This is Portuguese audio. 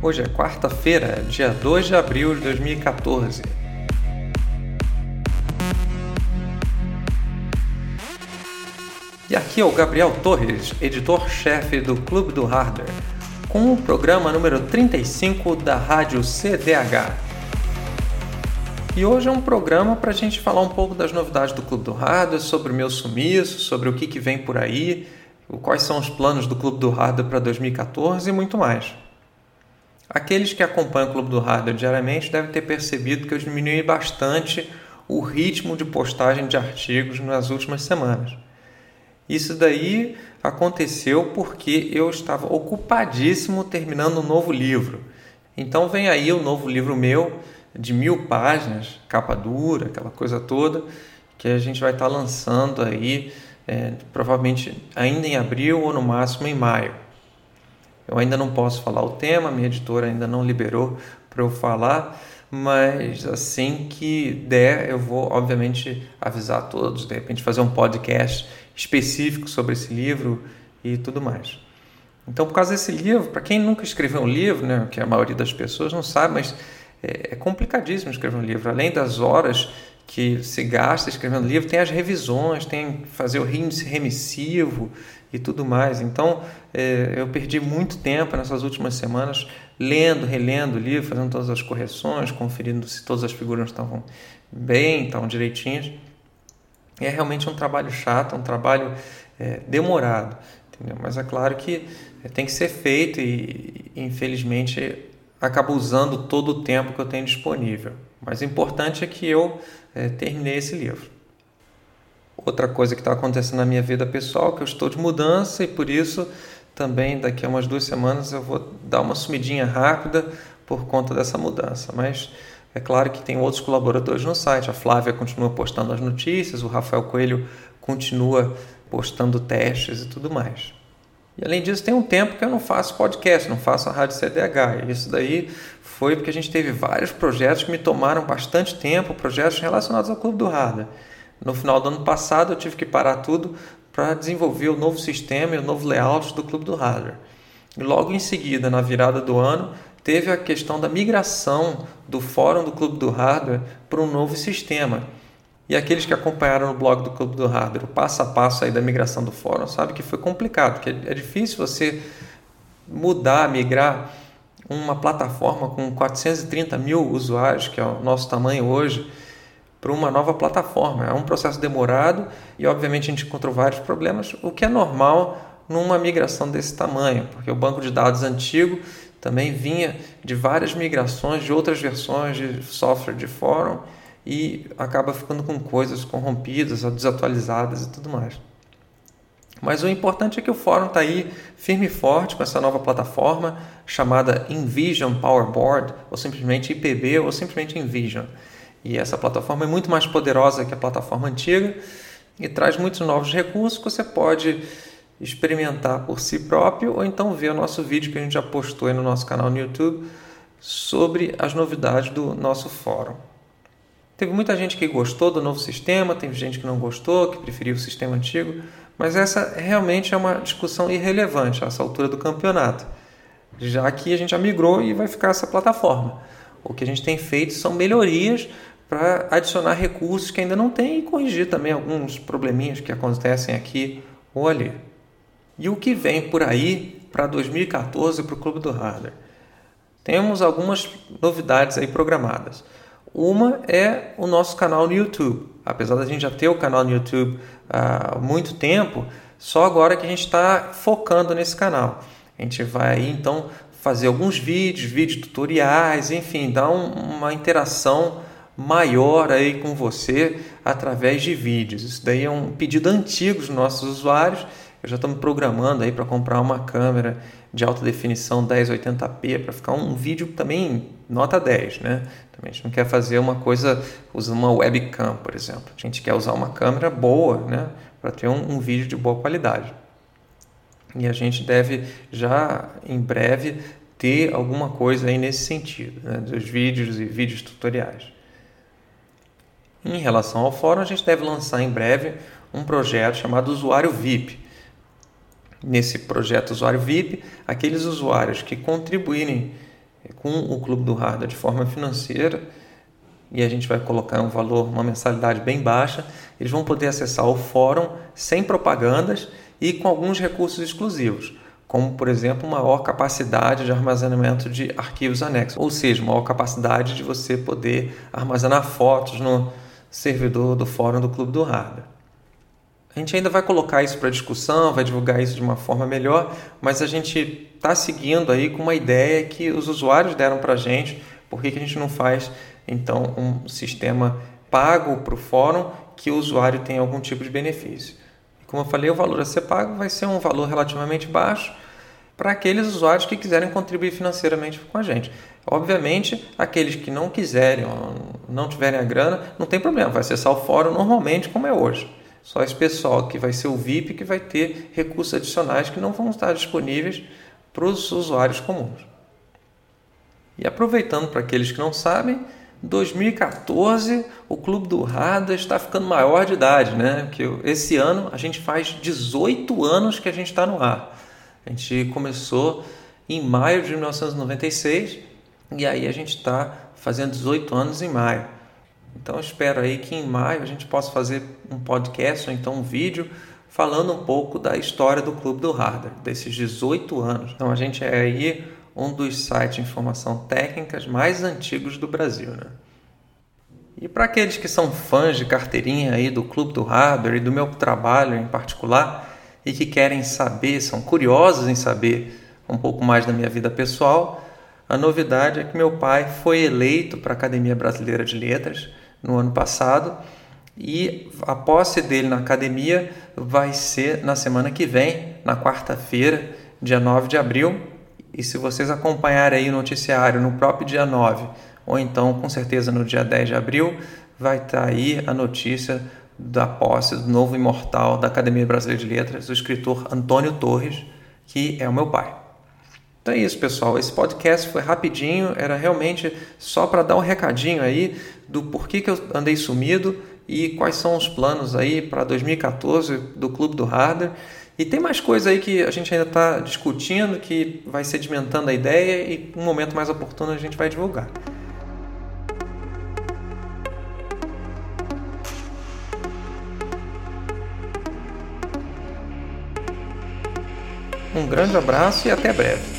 Hoje é quarta-feira, dia 2 de abril de 2014. E aqui é o Gabriel Torres, editor-chefe do Clube do Hardware, com o programa número 35 da Rádio CDH. E hoje é um programa para a gente falar um pouco das novidades do Clube do Hardware, sobre o meu sumiço, sobre o que vem por aí, quais são os planos do Clube do Hardware para 2014 e muito mais. Aqueles que acompanham o Clube do Hardware diariamente devem ter percebido que eu diminui bastante o ritmo de postagem de artigos nas últimas semanas. Isso daí aconteceu porque eu estava ocupadíssimo terminando um novo livro. Então vem aí o novo livro meu, de 1000 páginas, capa dura, aquela coisa toda, que a gente vai estar lançando aí, provavelmente ainda em abril ou no máximo em maio. Eu ainda não posso falar o tema, minha editora ainda não liberou para eu falar, mas assim que der eu vou obviamente avisar a todos, de repente fazer um podcast específico sobre esse livro e tudo mais. Então, por causa desse livro, para quem nunca escreveu um livro, né, que a maioria das pessoas não sabe, mas é complicadíssimo escrever um livro. Além das horas que se gasta escrevendo livro, tem as revisões, tem fazer o índice remissivo e tudo mais. Então, eu perdi muito tempo nessas últimas semanas lendo, relendo o livro, fazendo todas as correções, conferindo se todas as figuras estavam bem, estavam direitinhas. É realmente um trabalho chato, um trabalho demorado, entendeu? Mas é claro que tem que ser feito e infelizmente acabo usando todo o tempo que eu tenho disponível. Mas o importante é que eu terminei esse livro. Outra coisa que está acontecendo na minha vida pessoal é que eu estou de mudança e por isso também daqui a umas 2 semanas eu vou dar uma sumidinha rápida por conta dessa mudança. Mas é claro que tem outros colaboradores no site. A Flávia continua postando as notícias, o Rafael Coelho continua postando testes e tudo mais. E além disso, tem um tempo que eu não faço podcast, não faço a Rádio CDH. E isso daí foi porque a gente teve vários projetos que me tomaram bastante tempo, projetos relacionados ao Clube do Hardware. No final do ano passado, eu tive que parar tudo para desenvolver o novo sistema e o novo layout do Clube do Hardware. E logo em seguida, na virada do ano, teve a questão da migração do fórum do Clube do Hardware para um novo sistema. E aqueles que acompanharam no blog do Clube do Hardware o passo a passo aí da migração do fórum sabem que foi complicado, porque é difícil você migrar uma plataforma com 430 mil usuários, que é o nosso tamanho hoje, para uma nova plataforma. É um processo demorado e obviamente a gente encontrou vários problemas, o que é normal numa migração desse tamanho, porque o banco de dados antigo também vinha de várias migrações de outras versões de software de fórum e acaba ficando com coisas corrompidas, desatualizadas e tudo mais. Mas o importante é que o fórum está aí firme e forte com essa nova plataforma chamada InVision PowerBoard, ou simplesmente IPB, ou simplesmente InVision. E essa plataforma é muito mais poderosa que a plataforma antiga e traz muitos novos recursos que você pode experimentar por si próprio ou então ver o nosso vídeo que a gente já postou aí no nosso canal no YouTube sobre as novidades do nosso fórum. Teve muita gente que gostou do novo sistema, teve gente que não gostou, que preferiu o sistema antigo, mas essa realmente é uma discussão irrelevante a essa altura do campeonato, já que a gente já migrou e vai ficar essa plataforma. O que a gente tem feito são melhorias para adicionar recursos que ainda não tem e corrigir também alguns probleminhas que acontecem aqui ou ali. E o que vem por aí para 2014 para o Clube do Hardware? Temos algumas novidades aí programadas. Uma é o nosso canal no YouTube. Apesar da gente já ter o canal no YouTube há muito tempo, só agora que a gente está focando nesse canal. A gente vai então fazer alguns vídeos tutoriais, enfim, dar uma interação maior aí com você através de vídeos. Isso daí é um pedido antigo dos nossos usuários. Eu já estou me programando aí para comprar uma câmera de alta definição 1080p para ficar um vídeo também nota 10, né? Também a gente não quer fazer uma coisa usando uma webcam, por exemplo. A gente quer usar uma câmera boa, né? Para ter um vídeo de boa qualidade. E a gente deve já em breve ter alguma coisa aí nesse sentido, né? Dos vídeos e vídeos tutoriais. Em relação ao fórum, a gente deve lançar em breve um projeto chamado Usuário VIP. Nesse projeto Usuário VIP, aqueles usuários que contribuírem com o Clube do Hardware de forma financeira, e a gente vai colocar um valor, uma mensalidade bem baixa, eles vão poder acessar o fórum sem propagandas e com alguns recursos exclusivos, como, por exemplo, maior capacidade de armazenamento de arquivos anexos, ou seja, maior capacidade de você poder armazenar fotos no servidor do fórum do Clube do Hardware. A gente ainda vai colocar isso para discussão, vai divulgar isso de uma forma melhor, mas a gente está seguindo aí com uma ideia que os usuários deram para a gente. Por que a gente não faz, então, um sistema pago para o fórum que o usuário tenha algum tipo de benefício? Como eu falei, o valor a ser pago vai ser um valor relativamente baixo para aqueles usuários que quiserem contribuir financeiramente com a gente. Obviamente, aqueles que não quiserem ou não tiverem a grana, não tem problema, vai acessar o fórum normalmente como é hoje. Só esse pessoal que vai ser o VIP que vai ter recursos adicionais que não vão estar disponíveis para os usuários comuns. E aproveitando para aqueles que não sabem, 2014 o Clube do Hardware está ficando maior de idade, né? Porque esse ano a gente faz 18 anos que a gente está no ar. A gente começou em maio de 1996 e aí a gente está fazendo 18 anos em maio. Então eu espero aí que em maio a gente possa fazer um podcast ou então um vídeo falando um pouco da história do Clube do Hardware, desses 18 anos. Então a gente é aí um dos sites de informação técnicas mais antigos do Brasil, né? E para aqueles que são fãs de carteirinha aí do Clube do Hardware e do meu trabalho em particular e que querem saber, são curiosos em saber um pouco mais da minha vida pessoal, a novidade é que meu pai foi eleito para a Academia Brasileira de Letras no ano passado e a posse dele na academia vai ser na semana que vem, na quarta-feira, dia 9 de abril. E se vocês acompanharem aí o noticiário no próprio dia 9, ou então com certeza no dia 10 de abril, vai estar aí a notícia da posse do novo imortal da Academia Brasileira de Letras, o escritor Antônio Torres, que é o meu pai. Então é isso, pessoal. Esse podcast foi rapidinho, era realmente só para dar um recadinho aí do porquê que eu andei sumido e quais são os planos aí para 2014 do Clube do Hardware. E tem mais coisa aí que a gente ainda está discutindo, que vai sedimentando a ideia e um momento mais oportuno a gente vai divulgar. Um grande abraço e até breve.